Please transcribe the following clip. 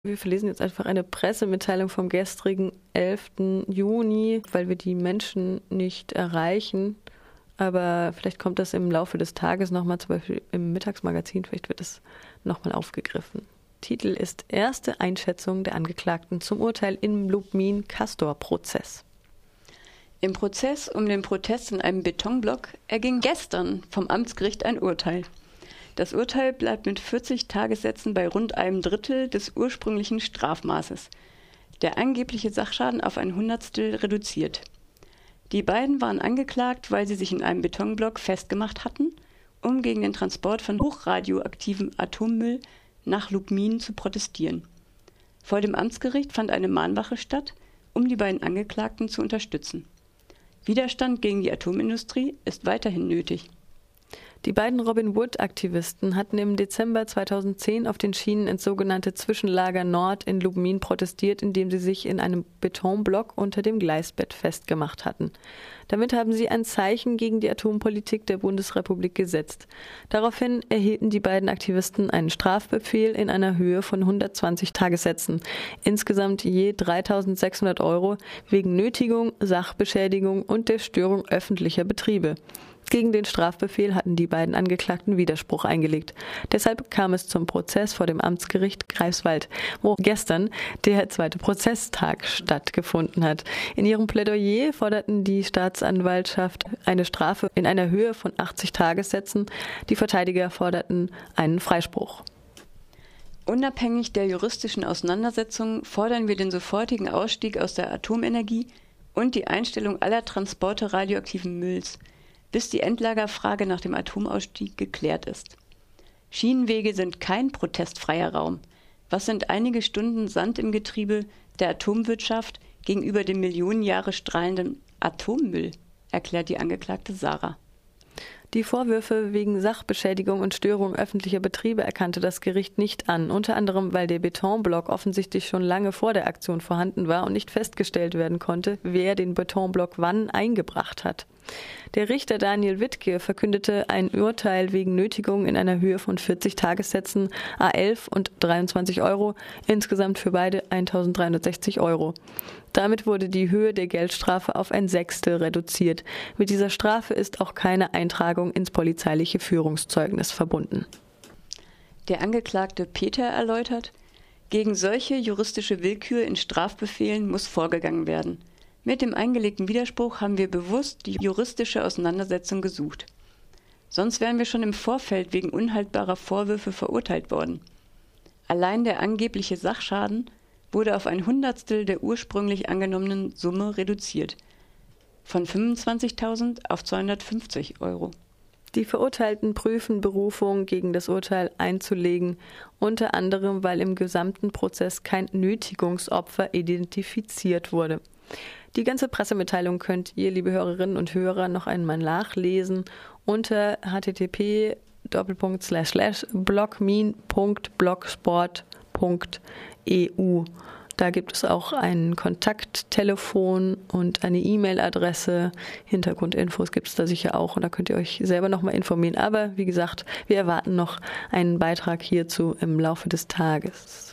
Wir verlesen jetzt einfach eine Pressemitteilung vom gestrigen 11. Juni, weil wir die Menschen nicht erreichen. Aber vielleicht kommt das im Laufe des Tages nochmal, zum Beispiel im Mittagsmagazin, vielleicht wird es nochmal aufgegriffen. Titel ist Erste Einschätzung der Angeklagten zum Urteil im Lubmin-Castor-Prozess. Im Prozess um den Protest in einem Betonblock erging gestern vom Amtsgericht ein Urteil. Das Urteil bleibt mit 40 Tagessätzen bei rund einem Drittel des ursprünglichen Strafmaßes. Der angebliche Sachschaden auf ein Hundertstel reduziert. Die beiden waren angeklagt, weil sie sich in einem Betonblock festgemacht hatten, um gegen den Transport von hochradioaktivem Atommüll nach Lubmin zu protestieren. Vor dem Amtsgericht fand eine Mahnwache statt, um die beiden Angeklagten zu unterstützen. Widerstand gegen die Atomindustrie ist weiterhin nötig. Die beiden Robin-Wood-Aktivisten hatten im Dezember 2010 auf den Schienen ins sogenannte Zwischenlager Nord in Lubmin protestiert, indem sie sich in einem Betonblock unter dem Gleisbett festgemacht hatten. Damit haben sie ein Zeichen gegen die Atompolitik der Bundesrepublik gesetzt. Daraufhin erhielten die beiden Aktivisten einen Strafbefehl in einer Höhe von 120 Tagessätzen, insgesamt je 3.600 € wegen Nötigung, Sachbeschädigung und der Störung öffentlicher Betriebe. Gegen den Strafbefehl hatten die beiden Angeklagten Widerspruch eingelegt. Deshalb kam es zum Prozess vor dem Amtsgericht Greifswald, wo gestern der zweite Prozesstag stattgefunden hat. In ihrem Plädoyer forderten die Staatsanwaltschaft eine Strafe in einer Höhe von 80 Tagessätzen. Die Verteidiger forderten einen Freispruch. Unabhängig der juristischen Auseinandersetzungen fordern wir den sofortigen Ausstieg aus der Atomenergie und die Einstellung aller Transporte radioaktiven Mülls, bis die Endlagerfrage nach dem Atomausstieg geklärt ist. Schienenwege sind kein protestfreier Raum. Was sind einige Stunden Sand im Getriebe der Atomwirtschaft gegenüber dem Millionen Jahre strahlenden Atommüll, erklärt die Angeklagte Sarah. Die Vorwürfe wegen Sachbeschädigung und Störung öffentlicher Betriebe erkannte das Gericht nicht an, unter anderem, weil der Betonblock offensichtlich schon lange vor der Aktion vorhanden war und nicht festgestellt werden konnte, wer den Betonblock wann eingebracht hat. Der Richter Daniel Wittke verkündete ein Urteil wegen Nötigung in einer Höhe von 40 Tagessätzen, A11 und 23 €, insgesamt für beide 1.360 €. Damit wurde die Höhe der Geldstrafe auf ein Sechstel reduziert. Mit dieser Strafe ist auch keine Eintragung ins polizeiliche Führungszeugnis verbunden. Der Angeklagte Peter erläutert, gegen solche juristische Willkür in Strafbefehlen muss vorgegangen werden. Mit dem eingelegten Widerspruch haben wir bewusst die juristische Auseinandersetzung gesucht. Sonst wären wir schon im Vorfeld wegen unhaltbarer Vorwürfe verurteilt worden. Allein der angebliche Sachschaden wurde auf ein Hundertstel der ursprünglich angenommenen Summe reduziert, von 25.000 auf 250 €. Die Verurteilten prüfen Berufung gegen das Urteil einzulegen, unter anderem, weil im gesamten Prozess kein Nötigungsopfer identifiziert wurde. Die ganze Pressemitteilung könnt ihr, liebe Hörerinnen und Hörer, noch einmal nachlesen unter http://blogmin.blogsport.eu. Da gibt es auch ein Kontakttelefon und eine E-Mail-Adresse. Hintergrundinfos gibt es da sicher auch und da könnt ihr euch selber nochmal informieren. Aber wie gesagt, wir erwarten noch einen Beitrag hierzu im Laufe des Tages.